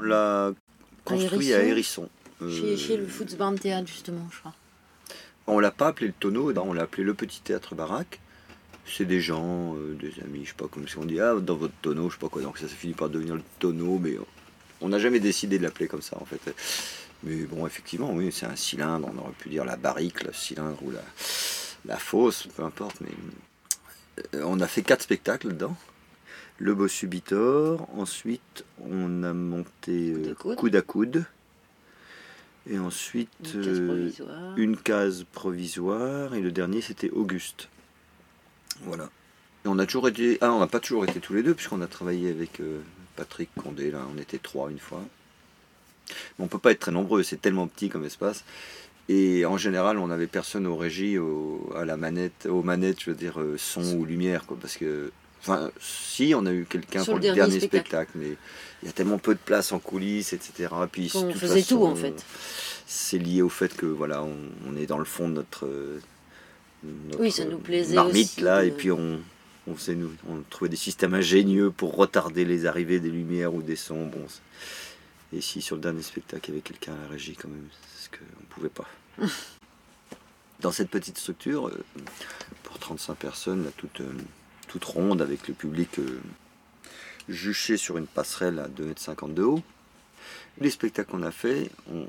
On l'a construit à Hérisson. Chez le Footsbarn Théâtre, justement, je crois. On l'a pas appelé le Tonneau, on l'a appelé le Petit Théâtre Baraque. C'est des gens, des amis, je sais pas, comme si on dit, ah, dans votre tonneau, je sais pas quoi. Donc ça finit par devenir le tonneau, mais on n'a jamais décidé de l'appeler comme ça, en fait. Mais bon, effectivement, oui, c'est un cylindre, on aurait pu dire la barrique, le cylindre ou la fosse, peu importe. Mais on a fait 4 spectacles dedans. Le Bossu Subitor, ensuite on a monté Coude à coude. Et ensuite, une case provisoire. Et le dernier, c'était Auguste. Voilà. Et on a toujours été... Ah, on n'a pas toujours été tous les deux, puisqu'on a travaillé avec Patrick Condé. Là, on était 3 une fois. Mais on ne peut pas être très nombreux, c'est tellement petit comme espace. Et en général, on n'avait personne aux régies, à la manette, aux manettes, je veux dire, son ou lumière, quoi. Parce que... Enfin, si, on a eu quelqu'un pour le dernier spectacle, mais il y a tellement peu de place en coulisses, etc. Puis, on faisait tout, en fait. C'est lié au fait que, voilà, on est dans le fond de notre oui, ça nous plaisait marmite, aussi là, et puis on trouvait des systèmes ingénieux pour retarder les arrivées des lumières ou des sons. Bon, et si sur le dernier spectacle, il y avait quelqu'un à la régie, quand même, c'est ce qu'on ne pouvait pas. Dans cette petite structure, pour 35 personnes, là, toute ronde, avec le public juché sur une passerelle à 2,50 m de haut. Les spectacles qu'on a fait,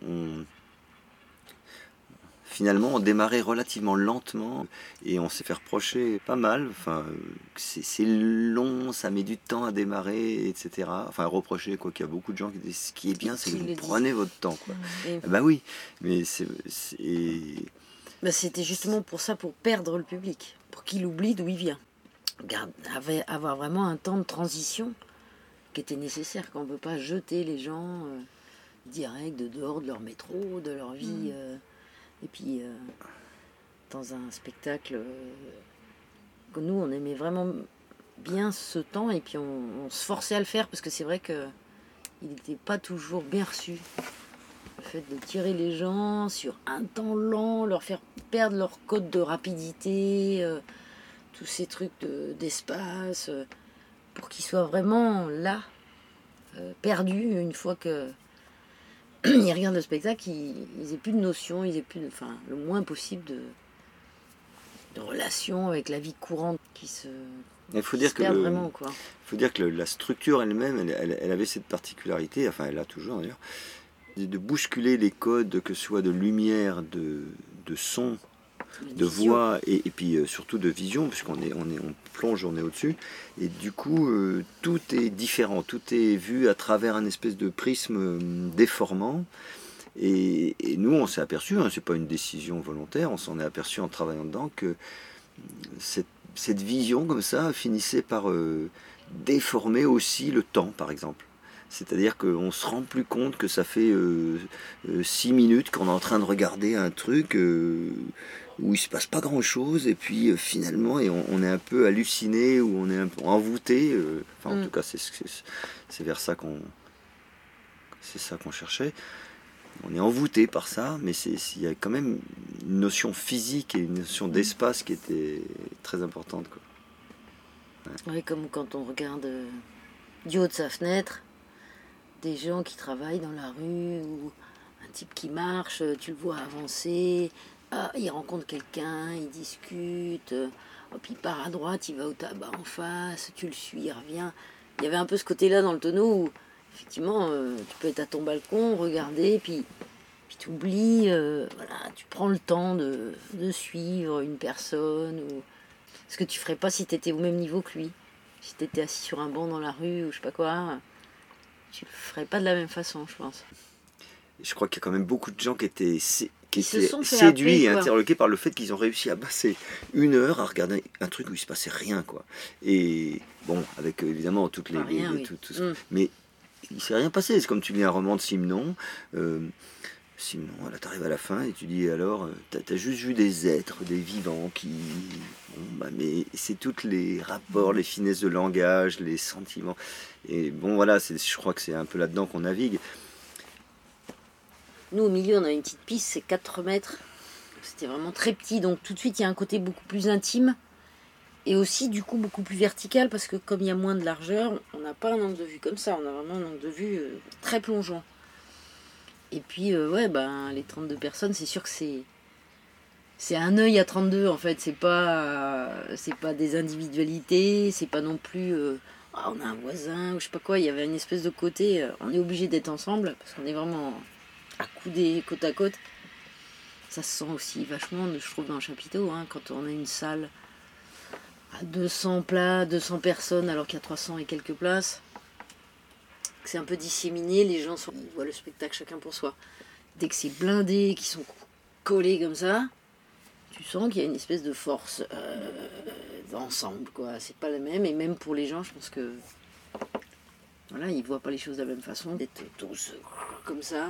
finalement, on démarrait relativement lentement et on s'est fait reprocher pas mal. Enfin, c'est long, ça met du temps à démarrer, etc. Enfin, reprocher, quoi, qu'il y a beaucoup de gens qui disent ce qui est bien, c'est que vous prenez votre temps, quoi. Bah oui, mais c'était justement pour ça, pour perdre le public, pour qu'il oublie d'où il vient. Avoir vraiment un temps de transition qui était nécessaire, qu'on ne peut pas jeter les gens direct de dehors de leur métro, de leur vie. Et puis, dans un spectacle, que nous, on aimait vraiment bien ce temps, et puis on se forçait à le faire, parce que c'est vrai qu'il n'était pas toujours bien reçu. Le fait de tirer les gens sur un temps lent, leur faire perdre leur code de rapidité, tous ces trucs d'espace, pour qu'ils soient vraiment là, perdus, une fois que ils regardent le spectacle, ils n'aient plus de notion, ils aient plus le moins possible de relation avec la vie courante qui se perd vraiment, quoi. Il faut dire que la structure elle-même, elle avait cette particularité, enfin elle a toujours d'ailleurs, de bousculer les codes, que ce soit de lumière, de son, de voix et puis surtout de vision, puisqu'on on plonge, on est au-dessus, et du coup tout est différent, tout est vu à travers un espèce de prisme déformant, et nous on s'est aperçu, hein, c'est pas une décision volontaire, on s'en est aperçu en travaillant dedans, que cette vision comme ça finissait par déformer aussi le temps, par exemple. C'est-à-dire qu'on se rend plus compte que ça fait 6 minutes qu'on est en train de regarder un truc où il se passe pas grand-chose, et puis finalement on est un peu halluciné, ou on est un peu envoûté. En tout cas, c'est vers ça c'est ça qu'on cherchait. On est envoûté par ça, mais il y a quand même une notion physique et une notion d'espace qui était très importante, quoi. Ouais. Oui, comme quand on regarde du haut de sa fenêtre des gens qui travaillent dans la rue, ou un type qui marche, tu le vois avancer, il rencontre quelqu'un, il discute, puis il part à droite, il va au tabac en face, tu le suis, il revient. Il y avait un peu ce côté-là dans le tonneau où, effectivement, tu peux être à ton balcon, regarder, puis tu oublies, voilà, tu prends le temps de suivre une personne, ou ce que tu ferais pas si tu étais au même niveau que lui. Si tu étais assis sur un banc dans la rue, ou je sais pas quoi, tu le ferais pas de la même façon, je pense. Je crois qu'il y a quand même beaucoup de gens qui étaient séduits et interloqués par le fait qu'ils ont réussi à passer 1 heure à regarder un truc où il se passait rien, quoi. Et bon, avec évidemment toutes les... Mais il s'est rien passé. C'est comme tu lis un roman de Simenon. Simenon, là t'arrives à la fin et tu dis, alors, t'as juste vu des êtres, des vivants qui... Bon, mais c'est tous les rapports, les finesses de langage, les sentiments. Et bon, voilà, je crois que c'est un peu là-dedans qu'on navigue. Nous, au milieu, on a une petite piste, c'est 4 mètres. C'était vraiment très petit, donc tout de suite, il y a un côté beaucoup plus intime. Et aussi, du coup, beaucoup plus vertical, parce que comme il y a moins de largeur, on n'a pas un angle de vue comme ça, on a vraiment un angle de vue très plongeant. Et puis, ouais, ben, les 32 personnes, c'est sûr que c'est un œil à 32, en fait. C'est pas des individualités, c'est pas non plus... on a un voisin, ou je sais pas quoi, il y avait une espèce de côté, on est obligé d'être ensemble, parce qu'on est vraiment accoudés côte à côte. Ça se sent aussi vachement, je trouve, dans le chapiteau, hein, quand on a une salle à 200 plats, 200 personnes, alors qu'il y a 300 et quelques places. C'est un peu disséminé, les gens ils voient le spectacle chacun pour soi. Dès que c'est blindé, qu'ils sont collés comme ça, tu sens qu'il y a une espèce de force d'ensemble, quoi. C'est pas la même, et même pour les gens, je pense que voilà, ils voient pas les choses de la même façon, d'être tous comme ça.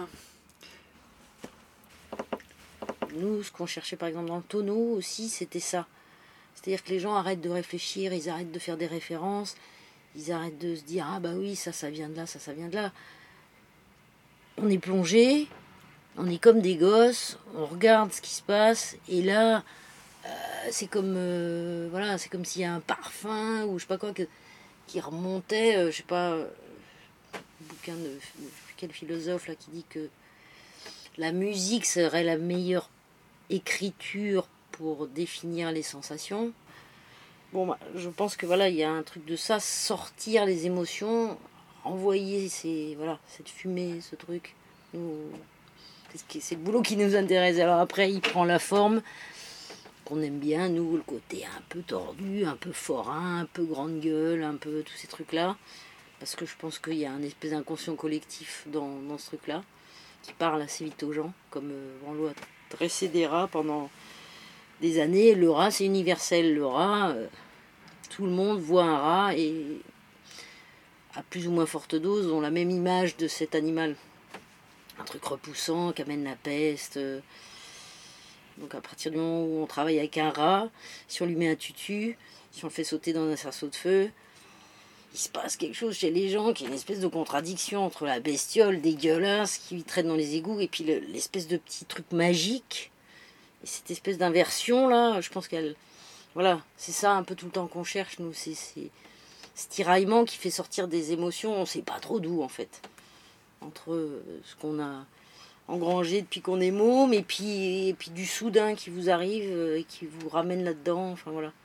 Nous, ce qu'on cherchait par exemple dans le tonneau aussi, c'était ça. C'est-à-dire que les gens arrêtent de réfléchir, ils arrêtent de faire des références, ils arrêtent de se dire « Ah bah oui, ça vient de là, ça vient de là ». On est plongé, on est comme des gosses, on regarde ce qui se passe, et là, c'est comme voilà, c'est comme s'il y a un parfum, ou je sais pas quoi, qui remontait, je sais pas, un bouquin de quel philosophe là qui dit que la musique serait la meilleure écriture pour définir les sensations. Bon, bah, je pense que voilà, il y a un truc de ça, sortir les émotions, envoyer cette fumée, ce truc. C'est le boulot qui nous intéresse. Alors après, il prend la forme qu'on aime bien, nous, le côté un peu tordu, un peu forain, un peu grande gueule, un peu tous ces trucs-là. Parce que je pense qu'il y a un espèce d'inconscient collectif dans ce truc-là, qui parle assez vite aux gens, comme Branlo a dressé des rats pendant des années. Le rat, c'est universel. Le rat, tout le monde voit un rat et, à plus ou moins forte dose, ont la même image de cet animal. Un truc repoussant qui amène la peste. Donc à partir du moment où on travaille avec un rat, si on lui met un tutu, si on le fait sauter dans un cerceau de feu, il se passe quelque chose chez les gens, qui est une espèce de contradiction entre la bestiole dégueulasse qui traîne dans les égouts et puis l'espèce de petit truc magique. Et cette espèce d'inversion là, je pense qu'elle... Voilà, c'est ça un peu tout le temps qu'on cherche, nous. C'est ce tiraillement qui fait sortir des émotions, on ne sait pas trop d'où en fait. Entre ce qu'on a engrangé depuis qu'on est môme et puis du soudain qui vous arrive et qui vous ramène là-dedans. Enfin voilà.